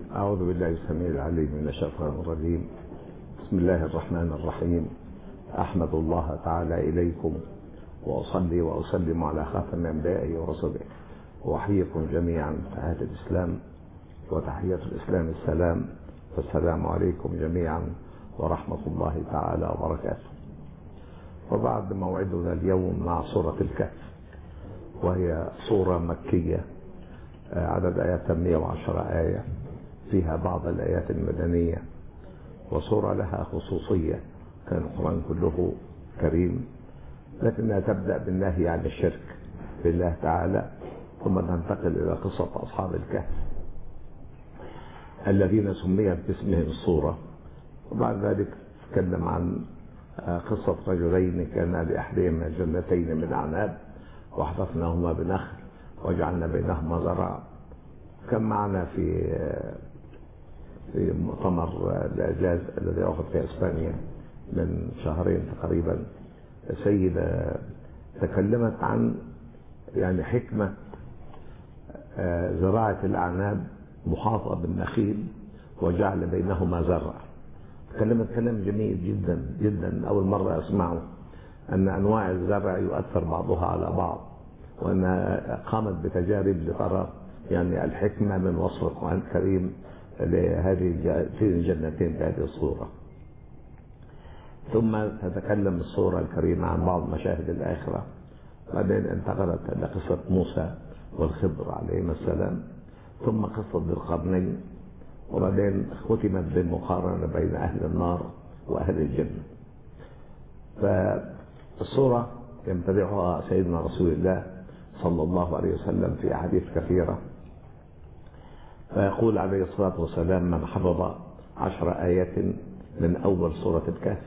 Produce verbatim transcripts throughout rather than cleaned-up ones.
أعوذ بالله السميع العليم من الشيطان الرجيم. بسم الله الرحمن الرحيم. أحمد الله تعالى إليكم وأصلي وأسلم على خاتم أنبيائه ورسله، وأحييكم جميعا تحية الإسلام، وتحية الإسلام السلام، فالسلام عليكم جميعا ورحمة الله تعالى وبركاته. وبعد موعدنا اليوم مع سورة الكهف، وهي سورة مكية عدد آيات مئة وعشرة آية، فيها بعض الآيات المدنية، وسورة لها خصوصية، كان القرآن كله كريم، لكنها تبدأ بالنهي عن الشرك بالله تعالى، ثم تنتقل إلى قصة أصحاب الكهف الذين سميت باسمهم السورة. وبعد ذلك تتكلم عن قصة رجلين كان لأحدهما جنتين من أعناب وحففناهما بنخل وجعلنا بينهما زرعا. كان معنا في في مؤتمر الإعجاز الذي عقد في إسبانيا من شهرين تقريبا سيدة تكلمت عن يعني حكمة زراعة الأعناب محاطة بالنخيل وجعل بينهما زرع. تكلمت كلام جميل جدا جدا، أول مرة أسمعه، أن أنواع الزرع يؤثر بعضها على بعض، وأنها قامت بتجارب لترى يعني الحكمة من وصف القرآن الكريم لهذه الجنتين بهذه الصورة. ثم تتكلم الصورة الكريمة عن بعض مشاهد الآخرة، بعدين انتقلت إلى قصة موسى والخضر عليهما السلام، ثم قصة ذي القرنين، وبعدين ختمت بالمقارنة بين أهل النار وأهل الجنة. فالصورة يمتدحها سيدنا رسول الله صلى الله عليه وسلم في أحاديث كثيرة، فيقول عليه الصلاة والسلام: من حفظ عشر آيات من أول سورة الكهف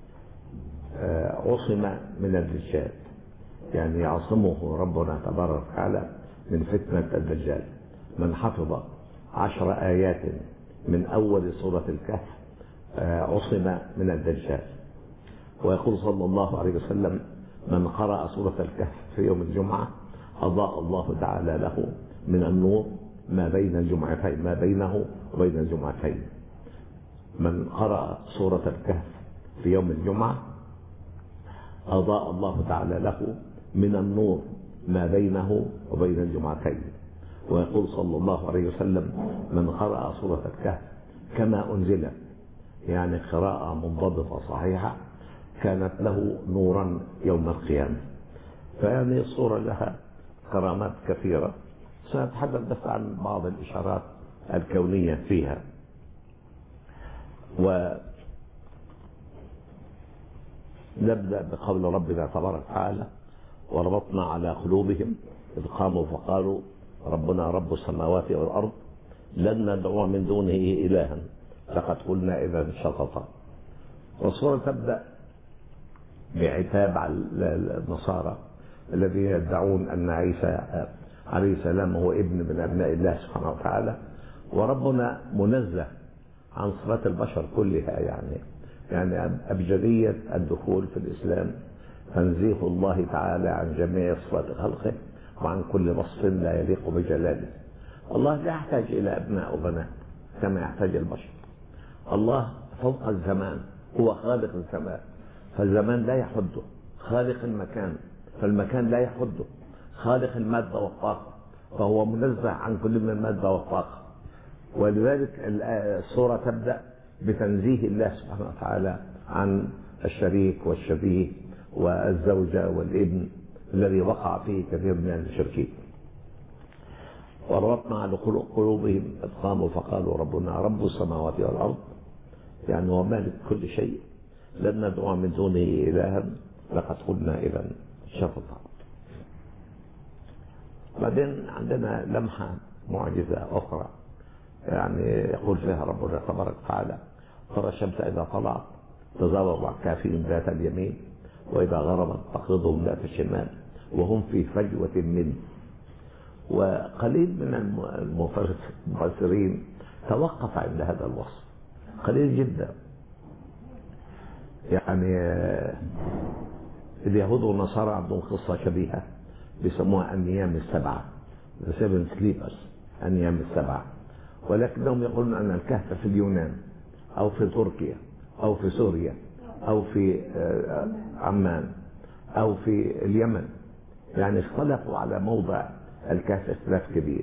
عصم من الدجال، يعني يعصمه ربنا تبارك وتعالى من فتنة الدجال. من حفظ عشر آيات من أول سورة الكهف عصم من الدجال. ويقول صلى الله عليه وسلم: من قرأ سورة الكهف في يوم الجمعة أضاء الله تعالى له من النور ما بين الجمعتين ما بينه وبين الجمعتين. من قرأ سورة الكهف في يوم الجمعة أضاء الله تعالى له من النور ما بينه وبين الجمعتين. ويقول صلى الله عليه وسلم: من قرأ سورة الكهف كما أنزلت، يعني قراءة منضبطة صحيحة، كانت له نورا يوم القيامة. فهذه الصورة لها كرامات كثيرة، سنتحدث بس عن بعض الإشارات الكونية فيها. ونبدأ بقول ربنا تبارك وتعالى: وربطنا على قلوبهم إذ قاموا فقالوا ربنا رب السماوات والأرض لن ندعو من دونه إلها لقد قلنا إذا شططا. والصورة تبدأ بعتاب على النصارى الذين يدعون أن عيسى عليه السلام هو ابن من أبناء الله سبحانه وتعالى، وربنا منزه عن صفات البشر كلها، يعني يعني أبجدية الدخول في الإسلام تنزيه الله تعالى عن جميع صفات خلقه وعن كل وصف لا يليق بجلاله. الله لا يحتاج إلى أبناء وبنات كما يحتاج البشر. الله فوق الزمان، هو خالق الزمان، فالزمان لا يحده، خالق المكان فالمكان لا يحده، خالق المادة والطاقة فهو منزه عن كل من المادة والطاقة. ولذلك السورة تبدأ بتنزيه الله سبحانه وتعالى عن الشريك والشبيه والزوجة والابن الذي وقع فيه كثير من المشركين. وربطنا على قلوبهم إذ قاموا فقالوا ربنا رب السماوات والأرض، يعني هو مالك كل شيء، لن ندعو من دونه إلها لقد قلنا إذا شططا. بعدين عندنا لمحة معجزة أخرى، يعني يقول فيها ربنا تبارك وتعالى: ترى الشمس إذا طلعت تزاور عن كافهم ذات اليمين وإذا غربت تقرضهم ذات الشمال وهم في فجوة منه. وقليل من المفسرين توقف عند هذا الوصف، قليل جدا. يعني اليهود والنصارى عندهم قصة شبيهة بيسموها النيام السبعة، the seven sleepers، النيام السبعة. ولكنهم يقولون أن الكهف في اليونان أو في تركيا أو في سوريا أو في عمان أو في اليمن، يعني اختلفوا على موضع الكهف اختلاف كبير.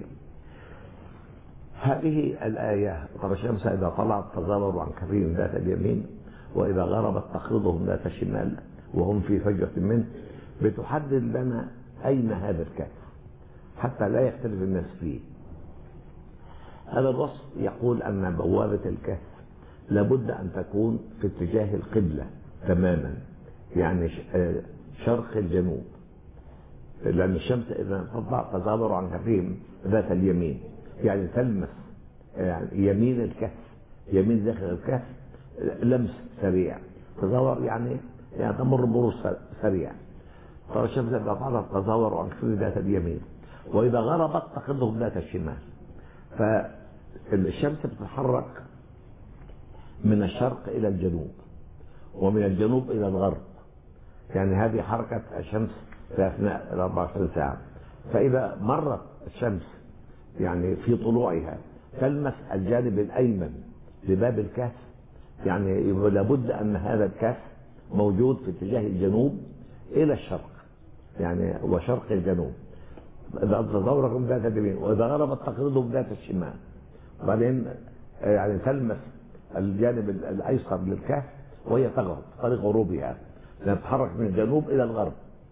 هذه الآية ترى الشمس إذا طلعت تزاوروا عن كهفهم ذات اليمين وإذا غربت تقرضهم ذات الشمال وهم في فجوة منه، بتحدد لنا أين هذا الكهف حتى لا يختلف الناس فيه. هذا الوصف يقول أن بوابة الكهف لابد أن تكون في اتجاه القبلة تماما، يعني شرق الجنوب، لأن الشمس إذا تطلع تزاور عن كهفهم ذات اليمين، يعني تلمس يعني يمين الكهف، يمين داخل الكهف لمس سريع، تزاور يعني يعني تمر مرور سريع. ترى الشمس إذا طلعت تزاور عن كهفهم ذات اليمين وإذا غربت تقرضهم ذات الشمال. فالشمس بتتحرك من الشرق إلى الجنوب ومن الجنوب إلى الغرب، يعني هذه حركة الشمس في أثناء ال أربعة وعشرين ساعة. فإذا مرت الشمس يعني في طلوعها تلمس الجانب الأيمن لباب الكهف، يعني لابد أن هذا الكهف موجود في اتجاه الجنوب إلى الشرق، يعني وشرق الجنوب. إذا تزوركم ذات اليمين وإذا غربت تقرضهم ذات الشمال، وبعدين يعني تلمس الجانب الأيسر للكهف وهي تغرب طريق غروبها، تتحرك من الجنوب إلى الغرب.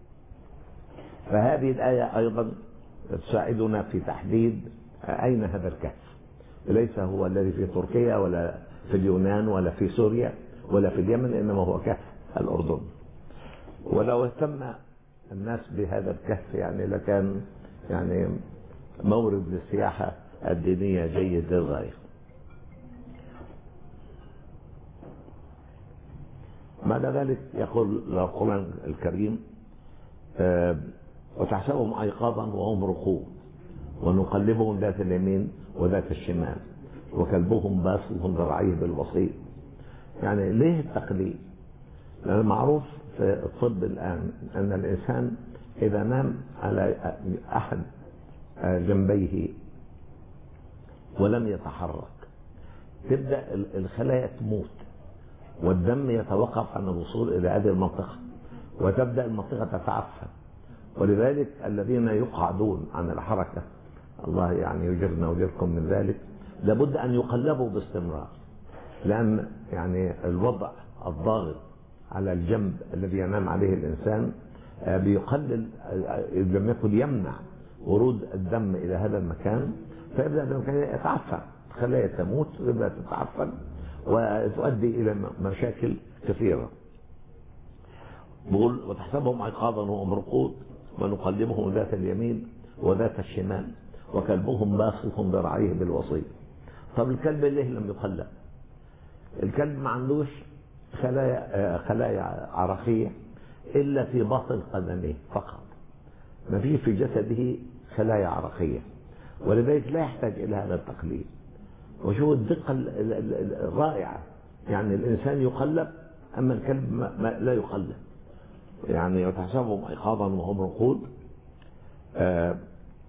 فهذه الآية أيضا تساعدنا في تحديد أين هذا الكهف، ليس هو الذي في تركيا ولا في اليونان ولا في سوريا ولا في اليمن، إنما هو كهف الأردن. ولو اهتم الناس بهذا الكهف يعني لكان يعني مورد للسياحة الدينية جيد للغاية. بعد ذلك يقول القرآن الكريم: آه وتحسبهم أيقاظا وهم رقود ونقلبهم ذات اليمين وذات الشمال وكلبهم باسط ذراعيه بالوسيط. يعني ليه التقليد؟ لأن معروف في الطب الآن أن الإنسان إذا نام على أحد جنبيه ولم يتحرك تبدأ الخلايا تموت والدم يتوقف عن الوصول إلى هذه المنطقة وتبدأ المنطقة تتعفن. ولذلك الذين يقعدون عن الحركة، الله يعني يجرنا ويجركم من ذلك، لابد أن يقلبوا باستمرار، لأن يعني الوضع الضاغط على الجنب الذي ينام عليه الإنسان بيقلل إذا لم يكن يمنع ورود الدم إلى هذا المكان، فيبدأ المكان يتعفن، خلايا تموت ويبدأ تتعفن وتؤدي إلى مشاكل كثيرة. بقول وتحسبهم أيقاظا وهم رقود ونقلبهم ذات اليمين وذات الشمال وكلبهم باسط ذراعيه بالوسيط. طب الكلب ليه لم يقلب؟ الكلب ما عندوش خلايا خلايا عرقية إلا في باطن قدميه فقط، ما فيه في جسده خلايا عرقية، ولذلك لا يحتاج إلى هذا التقليد. وشوف الدقة الرائعة، يعني الإنسان يقلب أما الكلب ما لا يقلب. يعني وتحسبهم أيقاظا وهم رقود آه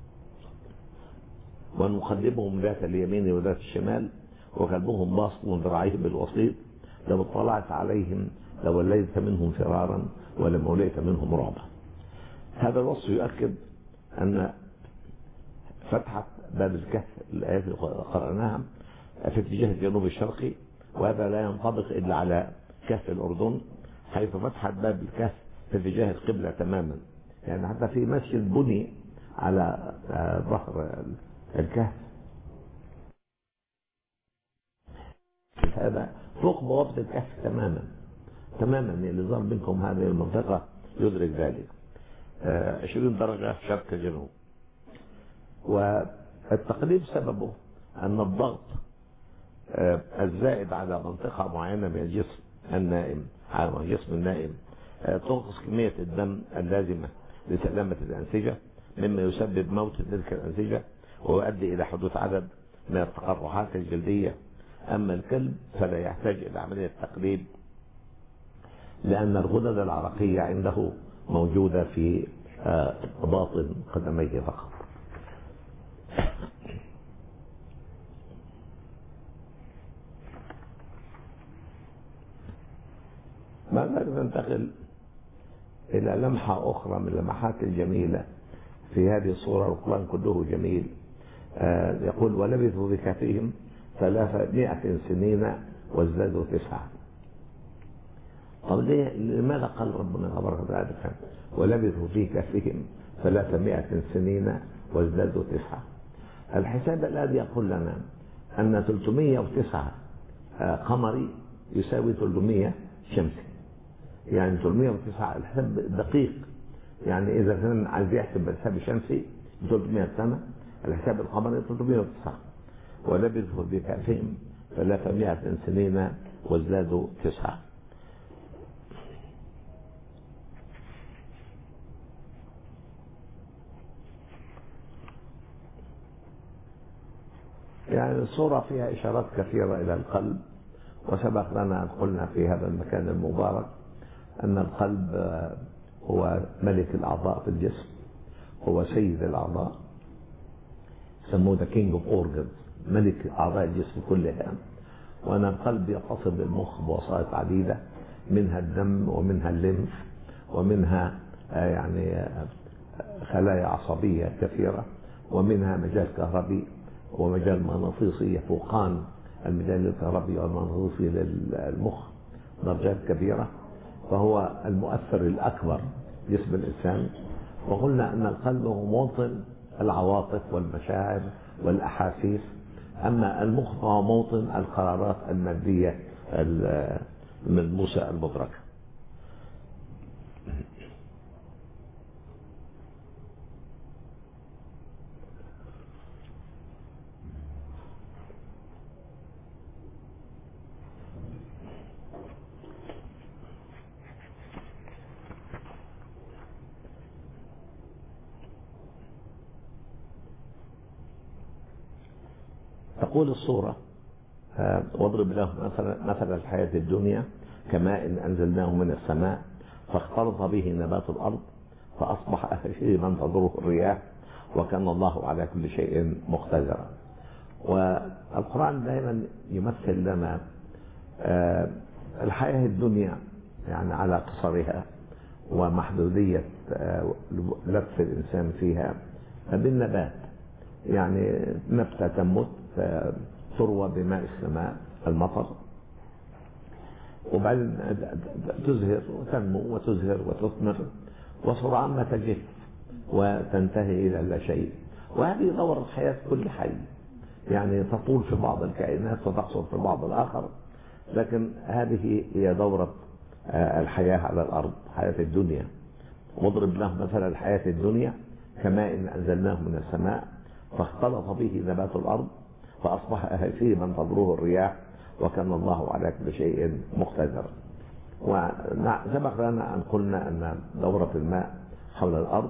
ونقلبهم ذات اليمين وذات الشمال وكلبهم باسط ذراعيه بالوسيط لو اطلعت عليهم لوليت منهم فرارا ولموليت منهم رعبا. هذا الوصف يؤكد أن فتحة باب الكهف الآيات اللي قرأناها في اتجاه الجنوب الشرقي، وهذا لا ينطبق إلا على كهف الأردن حيث فتحت باب الكهف في اتجاه القبلة تماما. يعني حتى في مسجد بني على ظهر الكهف هذا فوق بوابة الكهف تماما تماما، اللي ظهر منكم هذه المنطقة يدرك ذلك. عشرين درجة شرق جنوب. والتقليب سببه أن الضغط الزائد على منطقة معينة من الجسم النائم على الجسم النائم تنقص كمية الدم اللازمة لسلامة الأنسجة، مما يسبب موت تلك الأنسجة ويؤدي إلى حدوث عدد من التقرحات الجلدية. أما الكلب فلا يحتاج إلى عملية تقليب لأن الغدد العرقية عنده موجودة في باطن قدميه فقط. بعد ذلك ننتقل إلى لمحة أخرى من اللمحات الجميلة في هذه الصورة. القرآن كله جميل. آه يقول ولبثوا بكهفهم ثلاثمائة سنين وازدادوا تسعة. طب ليه لماذا قال ربنا تبارك وتعالى ولبثوا في كهفهم ثلاثمائة سنين وازدادوا تسعة؟ الحساب الذي يقول لنا أن ثلاثمائة وتسعة قمري يساوي ثلاثمائة شمسي، يعني ثلاثمائة وتسعة الحساب دقيق. يعني إذا كان عايز يحسب الحساب الشمسي ثلاثمائة سنة، الحساب القمري ثلاثمائة وتسعة. ولبثوا بكهفهم ثلاثمائة سنين وازدادوا تسعة. يعني الصورة فيها إشارات كثيرة إلى القلب، وسبق لنا أن قلنا في هذا المكان المبارك أن القلب هو ملك الأعضاء في الجسم، هو سيد الأعضاء، سموه the king of organs، ملك أعضاء الجسم كلها. وأن القلب يتصل بالمخ بوسائط عديدة، منها الدم ومنها الليمف ومنها يعني خلايا عصبية كثيرة ومنها مجال كهربي ومجال مغناطيسي يفوقان المجال الكهربي والمغناطيسي للمخ درجات كبيرة، فهو المؤثر الأكبر جسم الإنسان. وقلنا أن القلب هو موطن العواطف والمشاعر والأحاسيس، أما المخ فهو موطن القرارات المادية الملموسة المدركة. تقول الصورة واضرب لهم مثل الحياة الدنيا كماء أنزلناه من السماء فاختلط به نبات الأرض فأصبح هشيما تضره الرياح وكان الله على كل شيء مقتدرا. والقرآن دائما يمثل لنا الحياة الدنيا يعني على قصرها ومحدودية لبس الإنسان فيها بالنبات، يعني نبتة تمت تروى بماء السماء المطر، وبعدين تزهر وتنمو وتزهر وتثمر وسرعان ما تجف وتنتهي إلى لا شيء. وهذه دورة حياة كل حي، يعني تطول في بعض الكائنات وتقصر في بعض الآخر، لكن هذه هي دورة الحياة على الأرض، حياة الدنيا. واضرب له مثل الحياة الدنيا كماء أنزلناه من السماء فاختلط به نبات الأرض فأصبح هشيما تضره الرياح وكان الله على كل شيء مقتدر. وسبق لنا أن قلنا أن دورة الماء حول الأرض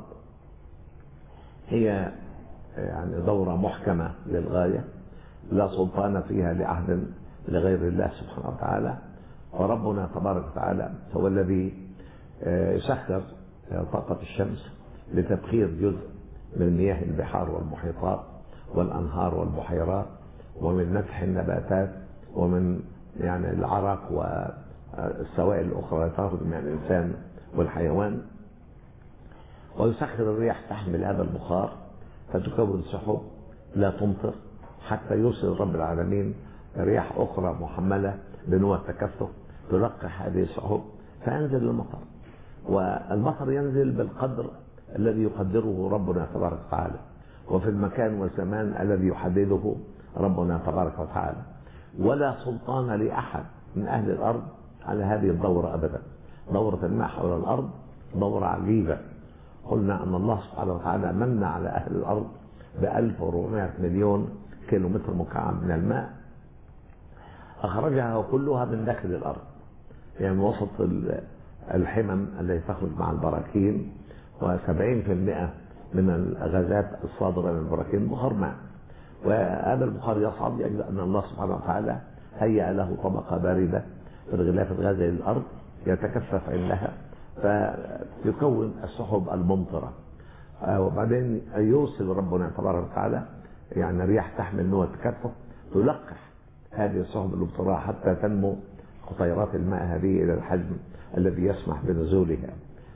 هي يعني دورة محكمة للغاية، لا سلطان فيها لأحد لغير الله سبحانه وتعالى. وربنا تبارك وتعالى هو الذي يسخر طاقة الشمس لتبخير جزء من مياه البحار والمحيطات والأنهار والبحيرات ومن نفح النباتات ومن يعني العرق والسوائل الأخرى تخرج من الإنسان والحيوان. ويسخر الرياح تحمل هذا البخار فتكون سحب لا تمطر حتى يرسل رب العالمين رياح أخرى محملة بنوع التكثف تلقح هذه السحب فينزل المطر. والمطر ينزل بالقدر الذي يقدره ربنا تبارك وتعالى وفي المكان والزمان الذي يحدده ربنا تبارك وتعالى، ولا سلطان لأحد من أهل الأرض على هذه الدورة أبدا. دورة الماء حول الأرض دورة عجيبة. قلنا أن الله سبحانه وتعالى من على أهل الأرض بألف وأربعمائة مليون كيلو متر مكعب من الماء أخرجها كلها من داخل الأرض، يعني وسط الحمم التي تخرج مع البراكين، وسبعين في المئة من الغازات الصادرة من البراكين بخار ماء. وهذا البخار يصعد لأجل أن الله سبحانه وتعالى هيأ له طبقة باردة في الغلاف الغازي للأرض يتكثف عندها فيكون السحب الممطرة. وبعدين يرسل ربنا تبارك وتعالى يعني رياح تحمل نوع التكثف تلقح هذه السحب الممطرة حتى تنمو قطيرات الماء هذه إلى الحجم الذي يسمح بنزولها،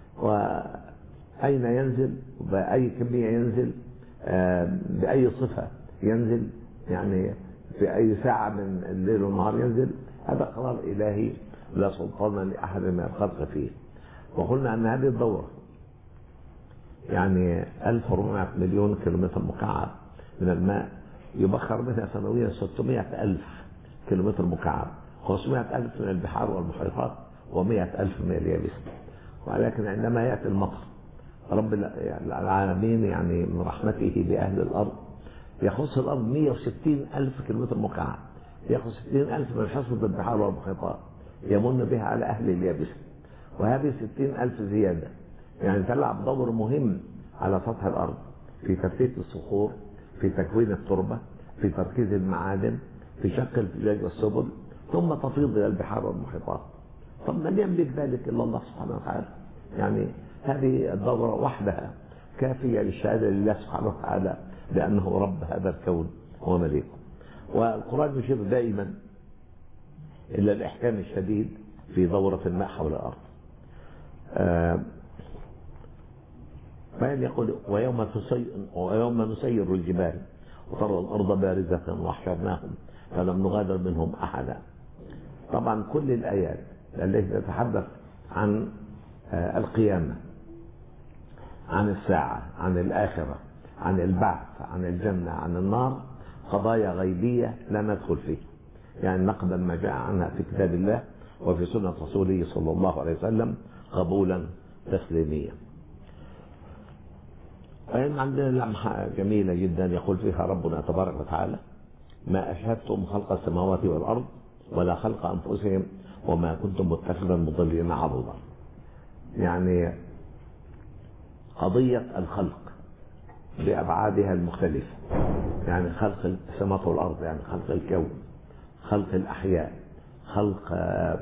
وأين ينزل وبأي كمية ينزل، بأي صفة ينزل، يعني في أي ساعة من الليل والنهار ينزل، هذا قرار إلهي لا سلطان لأحد من الخلق فيه. وقلنا أن هذه الدورة يعني ألف وأربعمائة مليون كيلومتر مكعب من الماء، يبخر منها سنويا ستمائة ألف كيلومتر مكعب، خمسمائة ألف من البحار والمحيطات ومائة ألف من اليابس. ولكن عندما يأتي المطر رب العالمين يعني من رحمته بأهل الأرض يخص الأرض مائة وستين ألف كيلومتر مكعب، يأخذ ستين ألف من حصة البحار والمحيطات يمن بها على أهل اليابس، وهذه ستين ألف زيادة يعني تلعب دور مهم على سطح الأرض في تفتيت الصخور، في تكوين التربة، في تركيز المعادن، في شق الفجاج والسبل، ثم تفيض إلى البحار والمحيطات. طب من يملك ذلك إلا الله سبحانه وتعالى؟ يعني هذه الدورة وحدها كافية للشهادة لله سبحانه وتعالى لأنه رب هذا الكون ومليكه. والقرآن يشير دائما إلى الإحكام الشديد في دورة الماء حول الأرض. آه فإن يقول ويوم, ويوم نسير الجبال وترى الأرض بارزة وحشرناهم فلم نغادر منهم أحدا. طبعا كل الآيات التي تتحدث عن آه القيامة، عن الساعة، عن الآخرة، عن البعث، عن الجنة، عن النار، قضايا غيبية لا ندخل فيه، يعني نقبل ما جاء عنها في كتاب الله وفي سنة رسوله صلى الله عليه وسلم قبولا تسليميا. فإن عندنا لمحة جميلة جدا يقول فيها ربنا تبارك وتعالى ما أشهدتم خلق السماوات والأرض ولا خلق أنفسهم وما كنتم متخذا المضلين عضدا. يعني قضية الخلق بأبعادها المختلفة، يعني خلق السماوات والأرض، يعني خلق الكون، خلق الأحياء، خلق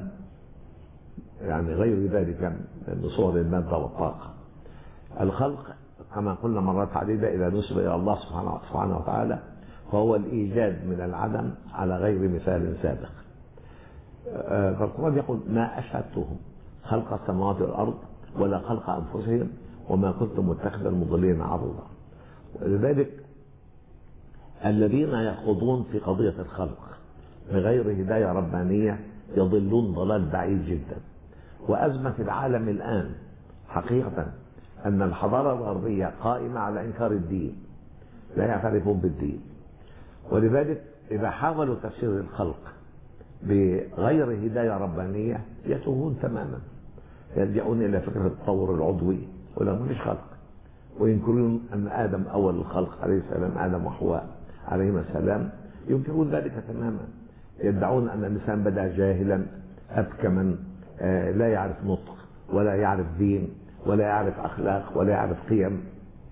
يعني غير ذلك من صور المادة والطاقة. الخلق كما قلنا مرات عديدة إذا نسب إلى الله سبحانه وتعالى فهو الإيجاد من العدم على غير مثال سابق. فالقرآن يقول ما أشهدتهم خلق السماوات والأرض ولا خلق أنفسهم وما كنتم متخذا المضلين عضدا. ولذلك الذين يخوضون في قضية الخلق بغير هداية ربانية يضلون ضلال بعيد جدا. وأزمة العالم الآن حقيقة أن الحضارة الغربية قائمة على إنكار الدين، لا يعترفون بالدين، ولذلك إذا حاولوا تفسير الخلق بغير هداية ربانية يتوهون تماما، يلجؤون إلى فكرة التطور العضوي ولا مفيش خلق، وينكرون أن آدم أول الخلق عليه السلام، آدم وحواء عليهما السلام، ينكرون ذلك تماما. يدعون أن الإنسان بدأ جاهلا أبكما لا يعرف نطق ولا يعرف دين ولا يعرف أخلاق ولا يعرف قيم.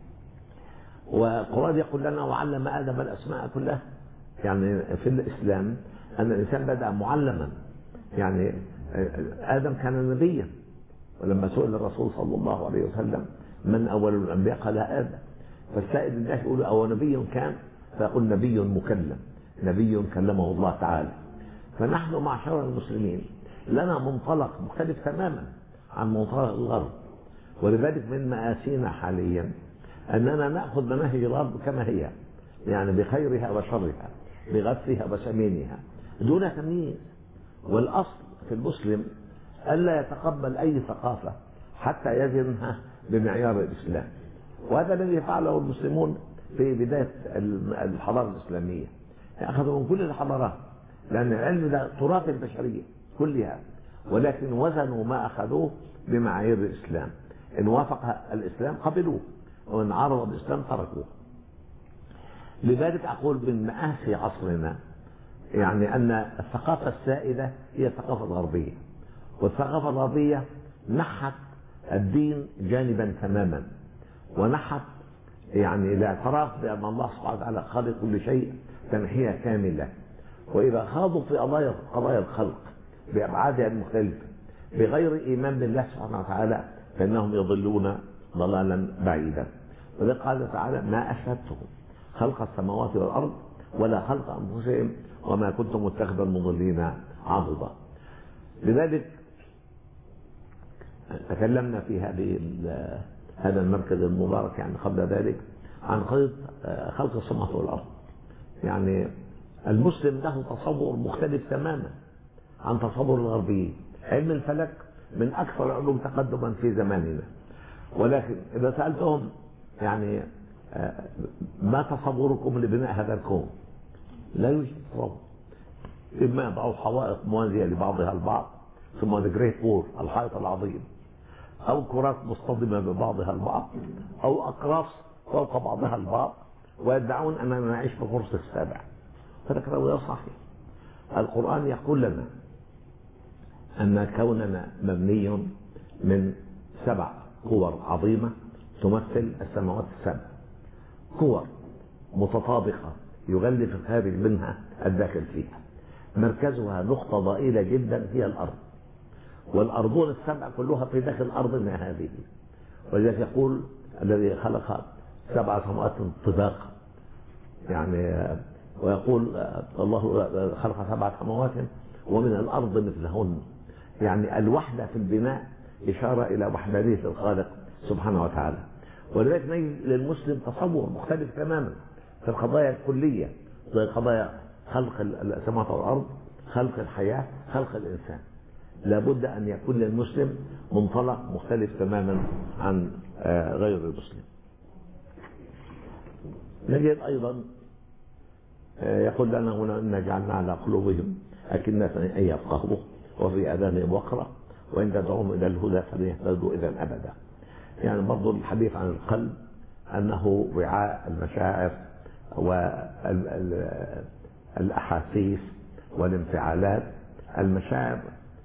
والقرآن يقول لنا وعلم آدم الأسماء كلها، يعني في الإسلام أن الإنسان بدأ معلما، يعني آدم كان نبيا، ولما سئل الرسول صلى الله عليه وسلم من أول الأنبياء قال آدم، فالسائل الله يقول أو نبي كان، فيقول نبي مكلم، نبي كلمه الله تعالى. فنحن معشر المسلمين لنا منطلق مختلف تماما عن منطلق الغرب، ولذلك من مآسينا حاليا أننا نأخذ مناهج الغرب كما هي، يعني بخيرها وشرها، بغثها وسمينها دون تمييز. والأصل في المسلم ألا يتقبل أي ثقافة حتى يزنها بمعيار الإسلام، وهذا الذي فعله المسلمون في بداية الحضارة الإسلامية. أخذوا من كل الحضارات لأن العلم ده تراث البشرية كلها، ولكن وزنوا ما أخذوه بمعايير الإسلام، إن وافق الإسلام قبلوه وإن عارض الإسلام تركوه. لذلك أقول من مآسي عصرنا يعني أن الثقافة السائدة هي الثقافة الغربية، والثقافة الغربية نحت الدين جانبا تماما، ونحت يعني الاعتراف بأن الله سبحانه وتعالى خالق كل شيء تنحية كاملة. وإذا خاضوا في قضايا قضايا الخلق بأبعادها المختلفة بغير إيمان بالله سبحانه وتعالى فإنهم يضلون ضلالا بعيدا. ولذلك قال تعالى ما أشهدتهم خلق السماوات والأرض ولا خلق أنفسهم وما كنتم متخذا المضلين عضدا. لذلك تكلمنا في هذه هذا المركز المبارك يعني قبل ذلك عن قضية خلق السماوات والأرض. يعني المسلم له تصور مختلف تماما عن تصور الغربيين. علم الفلك من أكثر العلوم تقدما في زماننا، ولكن إذا سألتهم يعني ما تصوركم لبناء هذا الكون؟ لا يوجد تصور. إما يضعوا حوائط موازية لبعضها البعض ثم ذا جريت وول، الحائط العظيم، أو كرات مصطدمة ببعضها البعض، أو أقراص فوق بعضها البعض، ويدعون أننا نعيش في القرص السابع. هذا كلام غير صحيح. القرآن يقول لنا أن كوننا مبني من سبع كور عظيمة تمثل السماوات السبع، كور متطابقة يغلف الخارج منها الداخل فيها، مركزها نقطة ضئيلة جدا هي الأرض، والأرضون السبع كلها في داخل أرضنا هذه. ولذلك يقول الذي خلق سبع سماوات طباقا، يعني ويقول الله خلق سبع سماوات ومن الأرض مثلهن، يعني الوحدة في البناء إشارة إلى وحدانية الخالق سبحانه وتعالى. ولذلك نجد للمسلم تصور مختلف تماما في القضايا الكلية، زي قضايا خلق السماوات والأرض، خلق الحياة، خلق الإنسان. لابد أن يكون للمسلم منطلق مختلف تماما عن غير المسلم. نجد أيضا يقول لنا هنا إن جعلنا على قلوبهم أكنة أن يفقهوه وفي آذانهم وقرا وإن تدعوهم إلى الهدى فلن يهتدوا إذا أبدا. يعني برضو الحديث عن القلب أنه وعاء المشاعر والأحاسيس والانفعالات. المشاعر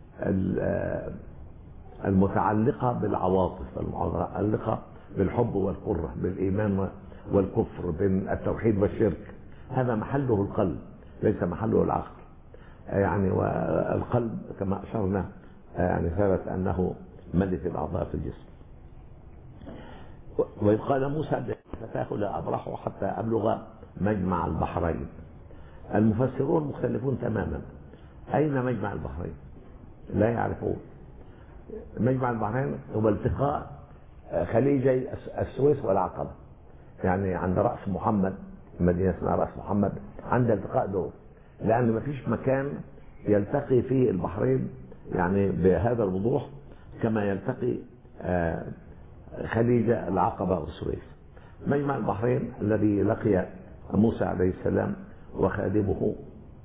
المتعلقة بالعواطف، المتعلقة بالحب والكره، بالإيمان والكفر، بين التوحيد والشرك، هذا محله القلب ليس محله العقل. يعني والقلب كما أشرنا يعني ثبت أنه ملك الأعضاء في الجسم. وإذ قال موسى فتاه لا أبرح حتى أبلغ مجمع البحرين. المفسرون مختلفون تماما. أين مجمع البحرين؟ لا يعرفون. مجمع البحرين هو التقاء خليجي السويس والعقبة، يعني عند رأس محمد، مدينة اسمها رأس محمد، عند التقاء دول، لأن ما فيش مكان يلتقي فيه البحرين يعني بهذا الوضوح كما يلتقي خليج العقبة والسويس. مجمع البحرين الذي لقي موسى عليه السلام وخادمه،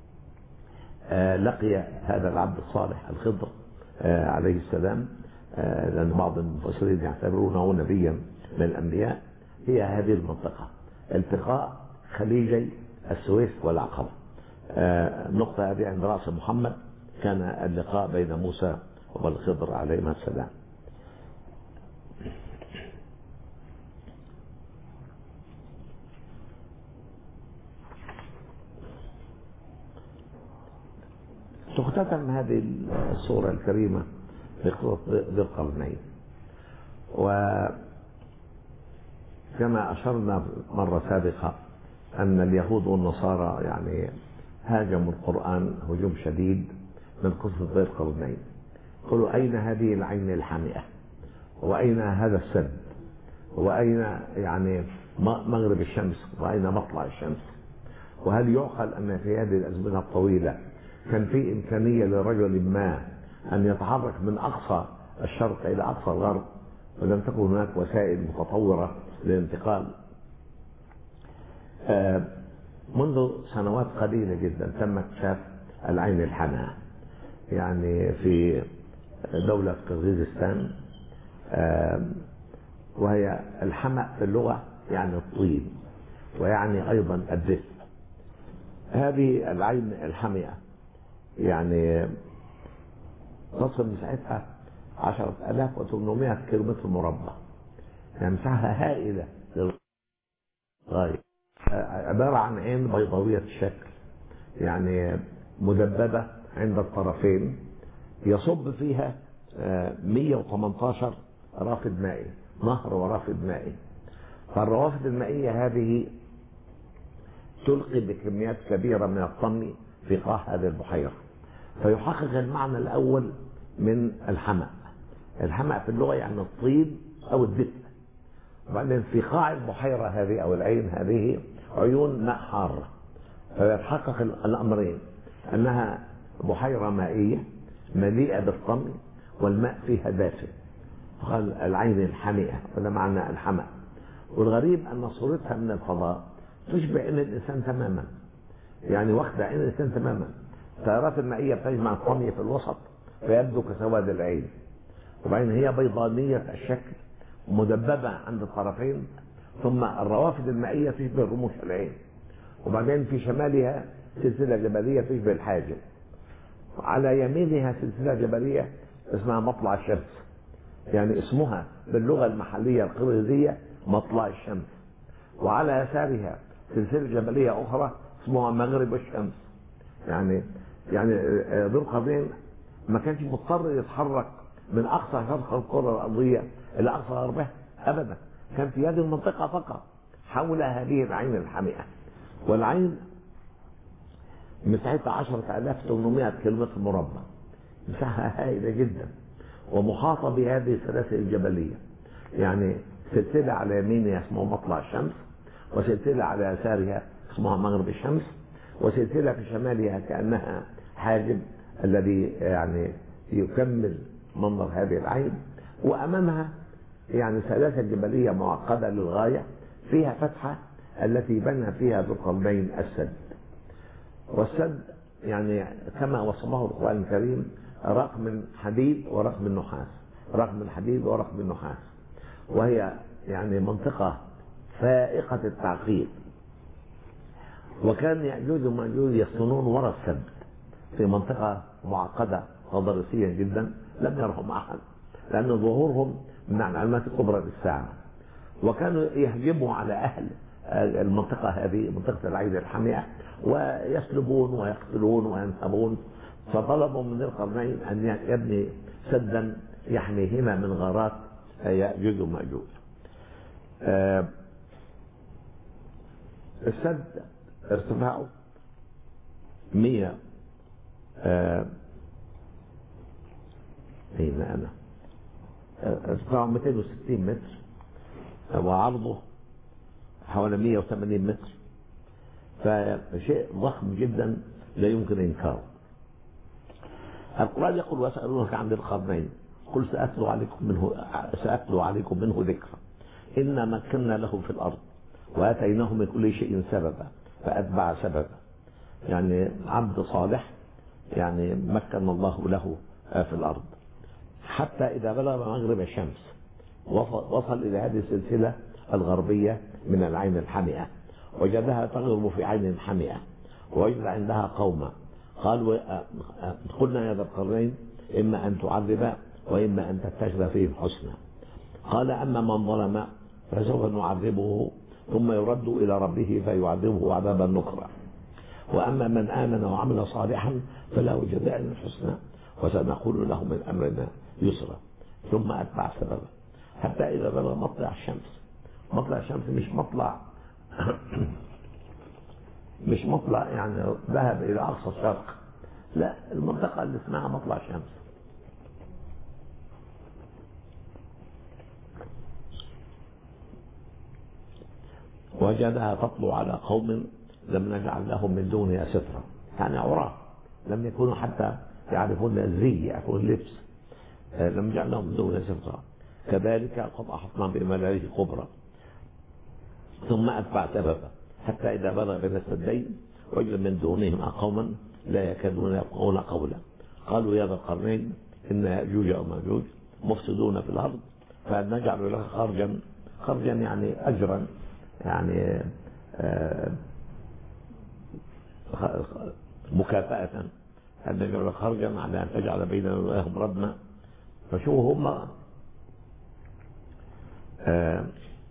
لقي هذا العبد الصالح الخضر عليه السلام، لأن بعض المفسرين يعتبرونه نبيا من الأنبياء. هي هذه المنطقة التقاء خليجي السويس والعقبة. النقطة هذه عند رأس محمد كان اللقاء بين موسى والخضر عليهما السلام. تختتم هذه السورة الكريمة بقصة ذي القرنين. وكما أشرنا مرة سابقة أن اليهود والنصارى يعني هاجموا القرآن هجوم شديد من قصة ذي القرنين. قالوا أين هذه العين الحامئة، وأين هذا السد، وأين يعني مغرب الشمس، وأين مطلع الشمس، وهل يعقل أن في هذه الأزمنة الطويلة كان في إمكانية لرجل ما أن يتحرك من أقصى الشرق إلى أقصى الغرب ولم تكن هناك وسائل متطورة للانتقال؟ منذ سنوات قليلة جدا تم اكتشاف العين الحمراء، يعني في دولة قرغيزستان، وهي الحمأ في اللغة يعني الطين، ويعني أيضا الدفء. هذه العين الحمئة يعني تصل مساحتها عشرة آلاف وثمانمائة كيلومتر مربع، يعني مساحة هائلة للغاية، عبارة عن عين بيضاوية الشكل، يعني مدببة عند الطرفين، يصب فيها مئة وثمانية عشر رافد مائي، نهر ورافد مائي. فالروافد المائية هذه تلقي بكميات كبيرة من الطمي في قاع هذه البحيرة. فيحقق المعنى الأول من الحمأ. الحمأ في اللغة يعني الطين أو الدفء. وبعدين في قاع البحيرة هذه أو العين هذه عيون ماء حارة، فيتحقق الأمرين، أنها بحيرة مائية مليئة بالطمي والماء فيها دافئ، قال العين الحمئة، وده معنى الحمأ. والغريب أن صورتها من الفضاء تشبه عين الإنسان تماما، يعني واخدة عين الإنسان تماما. التيارات المائية بتجمع الطمي في الوسط فيبدو كسواد العين، وبعدين هي بيضانية الشكل مدببة عند الطرفين، ثم الروافد المائية تشبه رموش العين، وبعدين في شمالها سلسلة جبلية تشبه الحاجب، على يمينها سلسلة جبلية اسمها مطلع الشمس، يعني اسمها باللغة المحلية القريزية مطلع الشمس، وعلى يسارها سلسلة جبلية أخرى اسمها مغرب الشمس. يعني يعني ذو القرنين ما كانش مضطر يتحرك من أقصى شرق الكرة الأرضية إلى أقصى غربها أبدا، كان في هذه المنطقة فقط حول هذه العين الحمئة. والعين مساحتها عشرة آلاف وثمانمائة كيلومتر مربع، مساحة هائلة جدا، ومحاطة بهذه السلاسل الجبلية، يعني سلسلة على يمينها اسمها مطلع الشمس، وسلسلة على يسارها اسمها مغرب الشمس، وسلسلة في شمالها كأنها حاجب الذي يعني يكمل منظر هذه العين، وأمامها يعني سلاسل جبلية معقدة للغاية فيها فتحة التي بنى فيها ذو القرنين السد. والسد يعني كما وصفه القرآن الكريم رقم من حديد ورقم من نحاس، رقم من حديد ورقم من نحاس، وهي يعني منطقة فائقة التعقيد. وكان يأجوج ومأجوج يسكنون وراء السد في منطقة معقدة تضاريسيا جدا لم يرهم أحد، لأن ظهورهم من العلامات الكبرى للساعة، وكانوا يهجموا على أهل المنطقة هذه منطقة العين الحمئة ويسلبون ويقتلون وينهبون، فطلبوا من ذي القرنين أن يبني سدا يحميهما من غارات يأجوج ومأجوج. آه السد ارتفاعه مية آه أين أنا ارتفاعه مئتين وستين متر، وعرضه حوالي مئة وثمانين متر، فشيء ضخم جدا لا يمكن إنكاره. القرآن يقول ويسألونك عن ذي القرنين قل سأتلو عليكم منه سأتلو عليكم منه ذكرا إنا مكنا له في الأرض وآتيناه من كل شيء سببا فأتبع سببا. يعني عبد صالح يعني مكن الله له في الأرض حتى إذا بلغ مغرب الشمس وصل إلى هذه السلسلة الغربية من العين الحمئة، وجدها تغرب في عين حمئة، ووجد عندها قوما قالوا قلنا يا ذا القرنين إما أن تعذب وإما أن تتخذ فيه الحسنى. قال أما من ظلم فسوف نعذبه ثم يرد إلى ربه فيعذبه عذابا نكرا، وأما من آمن وعمل صالحا فله جزاء الحسنى وسنقول له من أمرنا يسرا. ثم أتبع سببا حتى إذا بلغ مطلع الشمس. مطلع الشمس مش مطلع مش مطلع يعني ذهب إلى أقصى الشرق، لا، المنطقة اللي اسمها مطلع الشمس. وجدها تطلع على قوم لم نجعل لهم من دونها سترا، يعني عراة لم يكونوا حتى يعرفون الزي، يعرفون اللبس، لم نجعل لهم من دونها سترا كذلك قد أحطنا بملاذ كبرى. ثم أتبع سببا حتى إذا بلغ بين السدين وجد من دونهما قوما لا يكادون يفقهون قولا قالوا يا ذا القرنين إن يأجوج ومأجوج مفسدون في الأرض فهل نجعل لك خرجا، خرجا يعني أجرا، يعني آه مكافأة، هل نجعل لك خرجا على أن تجعل بيننا وبينهم ردما. فشو هم آه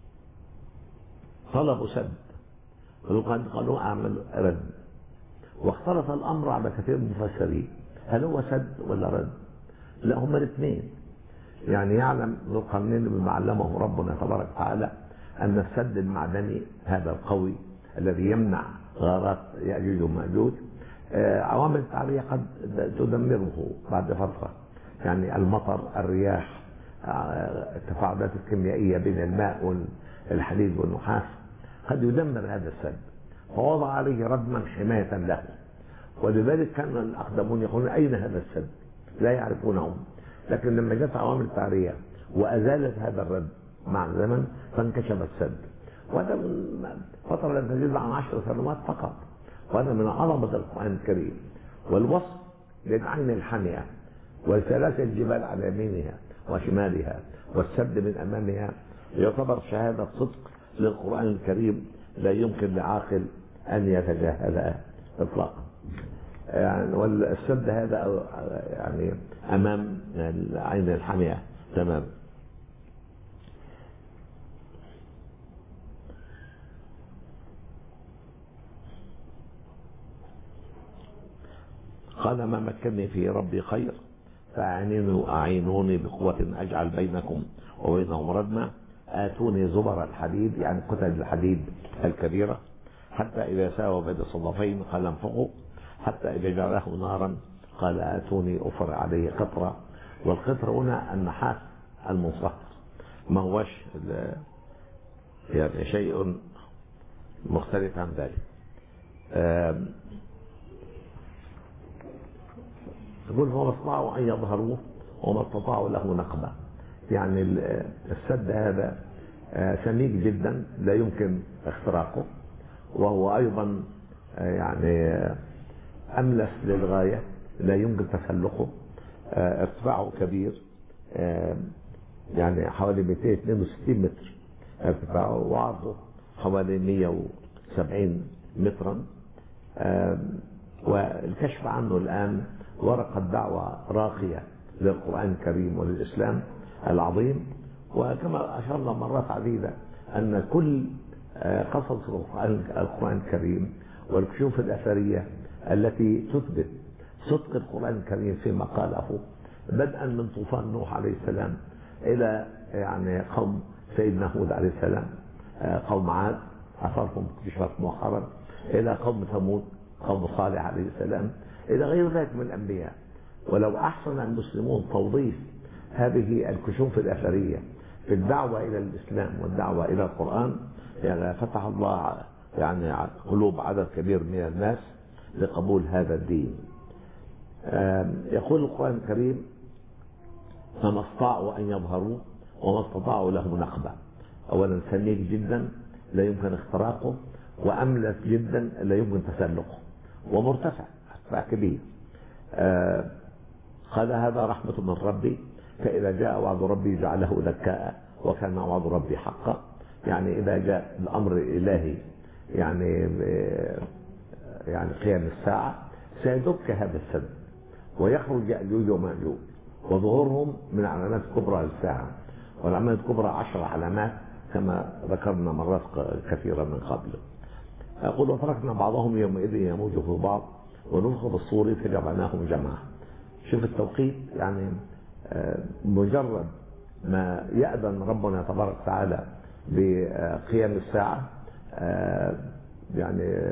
طلبوا سد، قالوا أعمل رد، واختلط الأمر على كثير من المفسرين هل هو سد ولا رد؟ لا، هما الاثنين. يعني يعلم ذو القرنين بما علمه ربنا تبارك وتعالى أن السد المعدني هذا القوي الذي يمنع غارات يأجوج ومأجوج عوامل التعرية قد تدمره بعد فترة، يعني المطر، الرياح، التفاعلات الكيميائية بين الماء والحديد والنحاس قد يدمر هذا السد، فوضع عليه ردما حماية له. ولذلك كان الأقدمون يقولون أين هذا السد؟ لا يعرفونه. لكن لما جت عوامل التعرية وأزالت هذا الرد مع الزمن فانكشف السد، وهذا من فترة لم تزيد عن عشر سنوات فقط. وهذا من عظمة القرآن الكريم، والوصف للعين الحامية وسلاسل الجبال على يمينها وشمالها والسد من أمامها يعتبر شهادة صدق للقرآن الكريم لا يمكن لعاقل أن يتجاهلها إطلاقا. يعني والسد هذا يعني أمام العين الحامية تمام. قال ما مكنني فيه ربي خير فأعينوني أعينوني بقوة أجعل بينكم وبينهم ردما آتوني زبر الحديد، يعني قطع الحديد الكبيرة، حتى إذا ساوى بين الصدفين قال انفقوا، حتى إذا جعله نارا قال آتوني أفر عليه قطرة. والقطر هنا النحاس المنصهر، ما هوش يعني شيء مختلف عن ذلك. يقول فما استطاعوا أن يظهروه وما استطاعوا له نقبة، يعني السد هذا سميك جدا لا يمكن اختراقه، وهو أيضا يعني أملس للغاية لا يمكن تسلقه. ارتفاعه كبير، يعني حوالي مئتين واثنين وستين متر ارتفاعه، وعرضه حوالي مئة وسبعين مترا. والكشف عنه الآن ورقة دعوة راقية للقرآن الكريم وللإسلام العظيم. وكما أشرنا مرات عديدة أن كل قصص القرآن الكريم والكشوف الأثرية التي تثبت صدق القرآن الكريم فيما قاله، بدءا من طوفان نوح عليه السلام إلى يعني قوم سيدنا هود عليه السلام، قوم عاد أثرهم اكتشفت مؤخرا، إلى قوم ثمود قوم صالح عليه السلام، إلى غير ذلك من الأنبياء. ولو أحسن المسلمون توظيف هذه الكشوف الأثرية في الدعوة إلى الإسلام والدعوة إلى القرآن، يعني فتح الله يعني قلوب عدد كبير من الناس لقبول هذا الدين. يقول القرآن الكريم فما استطاعوا أن يظهروه وما استطاعوا له نقبة. أولا سميك جدا لا يمكن اختراقه، وأملس جدا لا يمكن تسلقه، ومرتفع ارتفاع كبير. قال هذا رحمة من ربي فإذا جاء وعد ربي جعله دكاء وكان وعد ربي حقا. يعني إذا جاء الأمر الإلهي يعني يعني قيام الساعة سيدك هذا السد ويخرج يأجوج ومأجوج، وظهورهم من علامات كبرى للساعة، والعلامات الكبرى عشر علامات كما ذكرنا مرات كثيرة من قبل. أقول وتركنا بعضهم يومئذ يموج في بعض ونفخ في الصور فجمعناهم جمعا. شوف التوقيت، يعني مجرد ما يأذن ربنا تبارك وتعالى بقيام الساعة يعني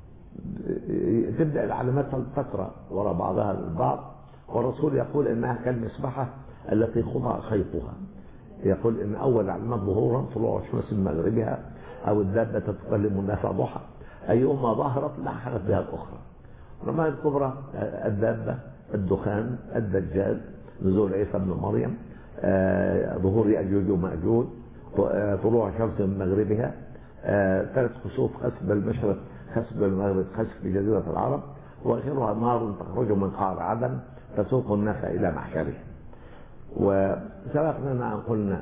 تبدأ العلامات تقرأ وراء بعضها البعض. والرسول يقول إنها كالمسبحة التي خضع خيطها، يقول إن أول علامات ظهورا طلوع الشمس من مغربها أو الدابة تتكلم الناس ضحى، أيهما ظهرت لحقت بها الأخرى. الرماية الكبرى الدابة، الدخان، الدجال، نزول عيسى بن مريم، ظهور يأجوج ومأجوج، طلوع الشمس من مغربها، ثلاث خسوف، خسف بالمشرق، خسف بالمغرب، خسف بجزيرة العرب، وآخرها نار تخرج من قعر عدن تسوق الناس إلى محشرها. وسبقنا أن قلنا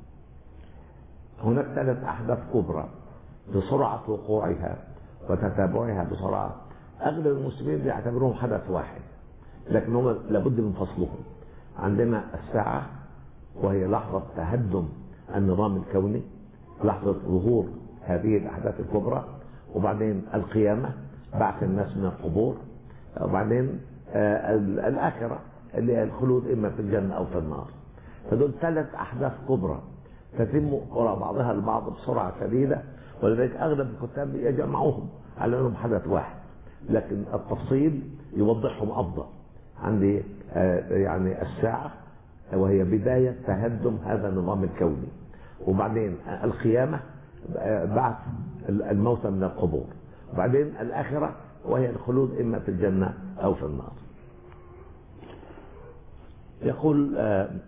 هناك ثلاث أحداث كبرى بسرعة وقوعها وتتابعها بسرعة. أغلب المسلمين يعتبرون حدث واحد، لكن هم لابد من فصلهم. عندنا الساعة وهي لحظة تهدم النظام الكوني، لحظة ظهور هذه الأحداث الكبرى، وبعدين القيامة بعث الناس من القبور، وبعدين آه الآخرة اللي هي الخلود إما في الجنة أو في النار. فدول ثلاث أحداث كبرى تتم وراء بعضها البعض بسرعة شديدة، ولذلك أغلب الكتاب يجمعوهم على أنهم حدث واحد. لكن التفصيل يوضحهم أفضل. عندي يعني الساعة وهي بداية تهدم هذا النظام الكوني، وبعدين القيامة بعث الموتى من القبور، وبعدين الآخرة وهي الخلود إما في الجنة أو في النار. يقول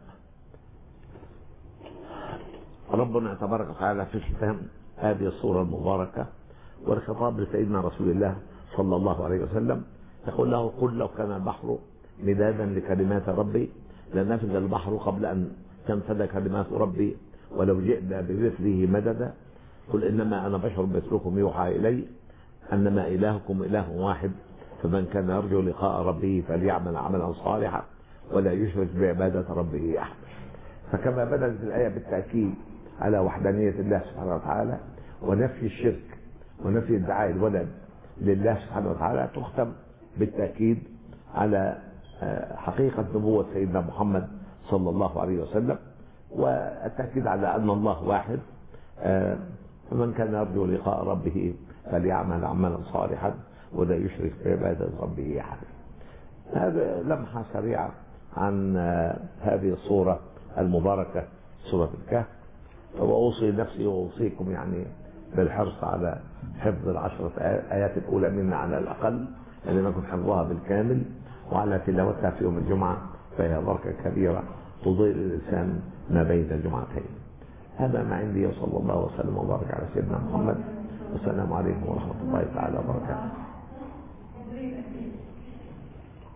ربنا تبارك وتعالى في ختام هذه الصورة المباركة والخطاب لسيدنا رسول الله صلى الله عليه وسلم، يقول له: قل لو كان البحر مدادا لكلمات ربي لنفذ البحر قبل أن تنفذ كلمات ربي ولو جئنا بمثله مددا. قل إنما أنا بشر مثلكم يوحى إلي أنما إلهكم إله واحد فمن كان يرجو لقاء ربه فليعمل عملا صالحا ولا يشرك بعبادة ربه أحد. فكما بدأت الآية بالتأكيد على وحدانية الله سبحانه وتعالى ونفي الشرك ونفي ادعاء الولد لله سبحانه وتعالى، تختم بالتأكيد على حقيقة نبوة سيدنا محمد صلى الله عليه وسلم، والتأكيد على أن الله واحد. فمن كان يرجو لقاء ربه فليعمل عملا صالحا ولا يشرك بعبادة ربه أحد. هذا لمحة سريعة عن هذه الصورة المباركة، سورة الكهف. وأوصي نفسي وأوصيكم يعني بالحرص على حفظ العشرة آيات الأولى منها على الأقل، لأن نكون حفظها بالكامل، وعلى تلاوتها في يوم الجمعة، فهي بركة كبيرة تضيء الإنسان ما بين الجمعتين. هذا ما عندي، وصلى الله وسلم وبارك على سيدنا محمد، والسلام عليكم ورحمة الله تعالى وبركاته.